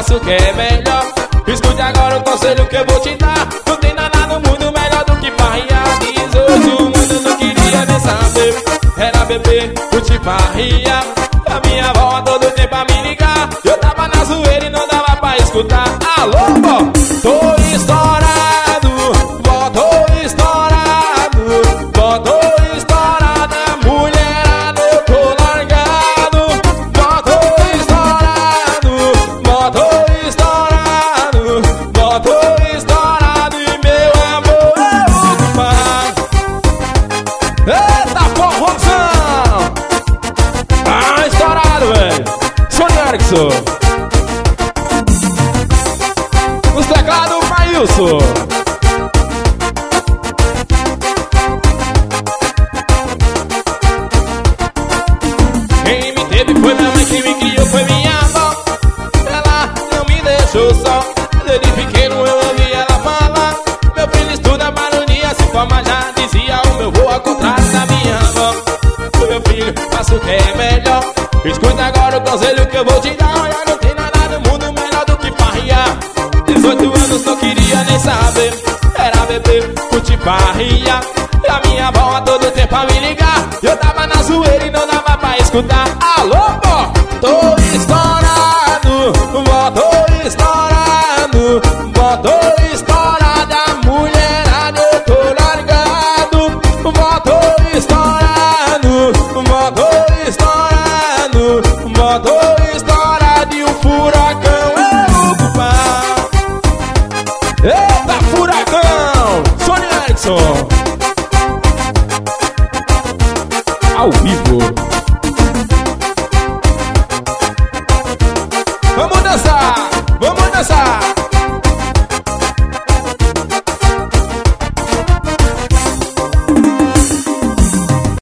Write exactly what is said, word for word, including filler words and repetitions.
faço o que é melhor. Escute agora o conselho que eu vou te dar. Não tem nada no mundo melhor do que farriar. Diz hoje o mundo não queria nem saber. Era beber, curtir farria. A minha avó todo tempo a me ligar. Eu tava na zoeira e não dava pra escutar. Alô, vó, tô estourado. Vó, tô estourado. Vó, tô estourada. Mulherada, eu tô largado. Vó, tô estourado. Vó, tô estourado. Vó, tô estourado. E meu amor é ocupado. Eita, forrozão! Ah, estourado, velho. Sônia Erickson. Nos teclados, Maílson. Quem me teve foi minha mãe, quem me criou foi minha avó. Ela não me deixou só. Desde pequeno eu ouvi ela falar: meu filho estuda baronia, se forma já. Dizia o meu vô ao contrário da minha avó. Meu filho, faça o que é melhor. Escuta agora o conselho que eu vou te dar. Olha, não tem nada no mundo melhor do que farriar. Dezoito anos não queria nem saber. Era beber, curtir farria. E a minha avó a todo tempo a me ligar. Eu tava na zoeira e não dava pra escutar. Alô, vó, tô estourado. Vó, tô estourado. Vó, tô estourada. Mulherada, eu tô largado. Vó, tô estourado. Vó, tô estourado. Vó, tô estourado. E o furacão é ocupado. Eita, furacão! Sônia Erickson. Ao vivo.